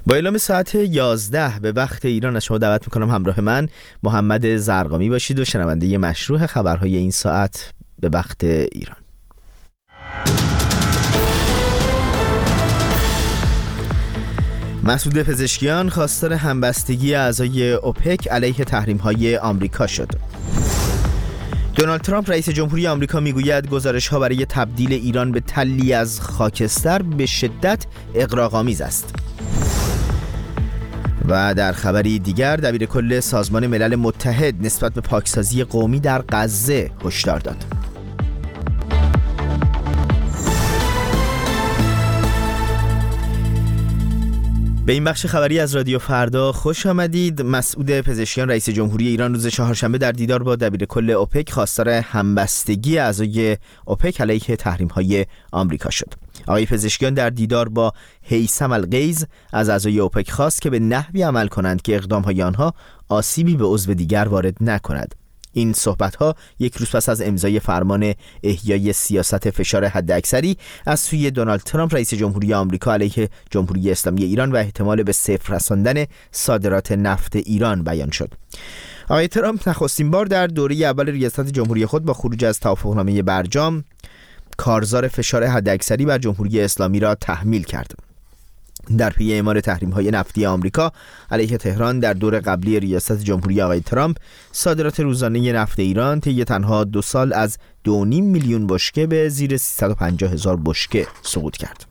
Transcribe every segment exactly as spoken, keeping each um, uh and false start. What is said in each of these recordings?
با اعلام ساعت یازده به وقت ایران از شما دعوت میکنم همراه من محمد زرقامی باشید و شنونده مشروع خبرهای این ساعت به وقت ایران. مسعود پزشکیان خواستار همبستگی اعضای اوپک علیه تحریم‌های آمریکا شد. دونالد ترامپ رئیس جمهوری آمریکا میگوید گزارش‌ها برای تبدیل ایران به تلی از خاکستر به شدت اغراق‌آمیز است. و در خبری دیگر دبیر کل سازمان ملل متحد نسبت به پاکسازی قومی در غزه هشدار داد. به این بخش خبری از رادیو فردا خوش آمدید. مسعود پزشکیان رئیس جمهوری ایران روز چهارشنبه در دیدار با دبیر کل اوپک خواستار همبستگی اعضای اوپک علیه تحریم‌های آمریکا شد. آقای پزشکیان در دیدار با هیثم الغیث از اعضای اوپک خواست که به نحوی عمل کنند که اقدام‌های آنها آسیبی به عضو دیگر وارد نکند. این صحبت‌ها یک روز پس از امضای فرمان احیای سیاست فشار حداکثری از سوی دونالد ترامپ رئیس جمهوری آمریکا علیه جمهوری اسلامی ایران و احتمال به صفر رساندن صادرات نفت ایران بیان شد. آقای ترامپ نخستین بار در دوره اول ریاست جمهوری خود با خروج از توافقنامه برجام کارزار فشار حداکثری بر جمهوری اسلامی را تحمیل کرد. در پی اعمال تحریم‌های نفتی آمریکا علیه تهران در دور قبلی ریاست جمهوری آقای ترامپ، صادرات روزانه نفت ایران طی تنها دو سال از دو و نیم میلیون بشکه به زیر سیصد و پنجاه هزار بشکه سقوط کرد.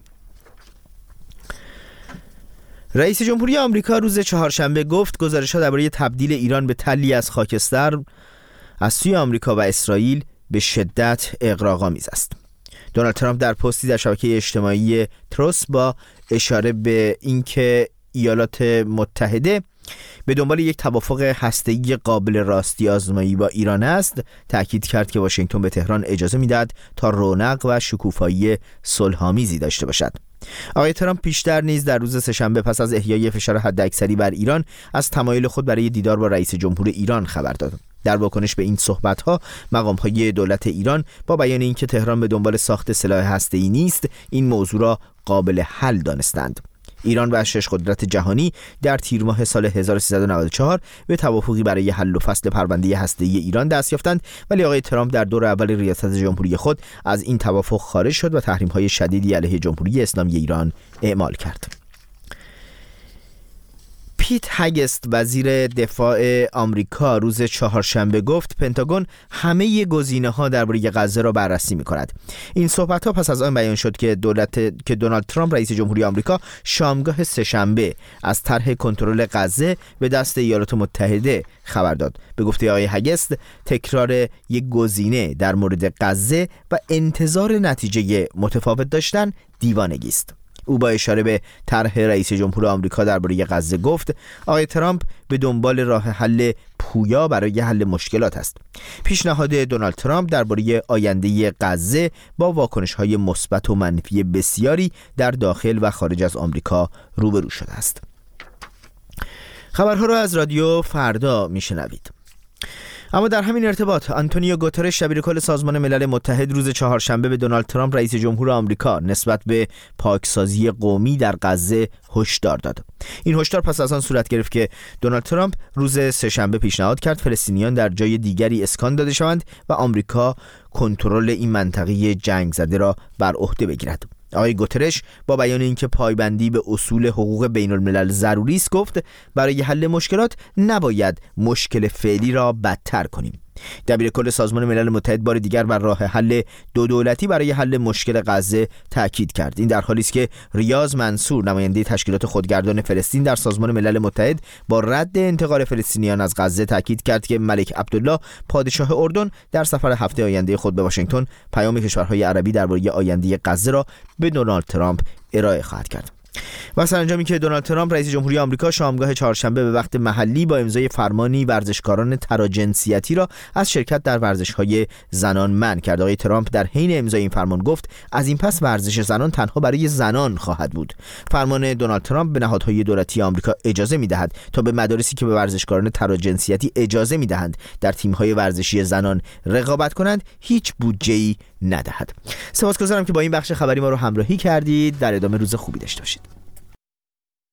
رئیس جمهوری آمریکا روز چهارشنبه گفت گزارش‌ها درباره تبدیل ایران به تلی از خاکستر از سوی آمریکا و اسرائیل به شدت اغراق‌آمیز است. دونالد ترامپ در پستی در شبکه اجتماعی تروس با اشاره به اینکه ایالات متحده به دنبال یک توافق هسته‌ای قابل راستی آزمایی با ایران است، تأکید کرد که واشنگتن به تهران اجازه می‌دهد تا رونق و شکوفایی صلح‌آمیزی داشته باشد. آقای ترامپ پیشتر نیز در روز سه‌شنبه پس از احیای فشار حداکثری بر ایران از تمایل خود برای دیدار با رئیس جمهور ایران خبر داد. در واکنش به این صحبت‌ها، مقام‌های دولت ایران با بیان اینکه تهران به دنبال ساخت سلاح هسته‌ای نیست، این موضوع را قابل حل دانستند. ایران و شش قدرت جهانی در تیر ماه سال هزار و سیصد و نود و چهار به توافقی برای حل و فصل پرونده هسته‌ای ایران دست یافتند، ولی آقای ترامپ در دور اول ریاست جمهوری خود از این توافق خارج شد و تحریم‌های شدیدی علیه جمهوری اسلامی ایران اعمال کرد. پیت هگست وزیر دفاع آمریکا روز چهارشنبه گفت پنتاگون همه گزینه‌ها درباره غزه را بررسی می‌کند. این صحبت‌ها پس از آن بیان شد که دولت که دونالد ترامپ رئیس جمهوری آمریکا شامگاه سه‌شنبه از طرح کنترل غزه به دست ایالات متحده خبر داد. به گفته آقای هگست، تکرار یک گزینه در مورد غزه و انتظار نتیجه متفاوت داشتن دیوانگی است. او با اشاره به طرح رئیس جمهور آمریکا درباره غزه گفت آقای ترامپ به دنبال راه حل پویا برای حل مشکلات است. پیشنهاد دونالد ترامپ درباره آینده غزه با واکنش‌های مثبت و منفی بسیاری در داخل و خارج از آمریکا روبرو شده است. خبرها را از رادیو فردا میشنوید. اما در همین ارتباط آنتونیو گوترش دبیر کل سازمان ملل متحد روز چهارشنبه به دونالد ترامپ رئیس جمهور آمریکا نسبت به پاکسازی قومی در غزه هشدار داد. این هشدار پس از آن صورت گرفت که دونالد ترامپ روز سه‌شنبه پیشنهاد کرد فلسطینیان در جای دیگری اسکان داده شوند و آمریکا کنترل این منطقه جنگ زده را بر عهده بگیرد. آقای گوترش با بیان اینکه پایبندی به اصول حقوق بین الملل ضروری است گفت برای حل مشکلات نباید مشکل فعلی را بدتر کنیم. دبیر کل سازمان ملل متحد بار دیگر بر راه حل دو دولتی برای حل مشکل غزه تاکید کرد. این در حالی است که ریاض منصور نماینده تشکیلات خودگردان فلسطین در سازمان ملل متحد با رد انتقال فلسطینیان از غزه تاکید کرد که ملک عبدالله پادشاه اردن در سفر هفته آینده خود به واشنگتن پیام کشورهای عربی درباره آینده غزه را به دونالد ترامپ ارائه خواهد کرد. و سرانجامی که دونالد ترامپ رئیس جمهوری آمریکا شامگاه چهارشنبه به وقت محلی با امضای فرمانی ورزشکاران تراجنسیتی را از شرکت در ورزش‌های زنان منع کرد. آقای ترامپ در حین امضای این فرمان گفت از این پس ورزش زنان تنها برای زنان خواهد بود. فرمان دونالد ترامپ به نهادهای دولتی آمریکا اجازه می‌دهد تا به مدارسی که به ورزشکاران تراجنسیتی اجازه می‌دهند در تیم‌های ورزشی زنان رقابت کنند هیچ بودجه‌ای ندهد. سپاسگزارم که با این بخش خبری ما رو همراهی کردید. در ادامه روز خوبی داشته باشید.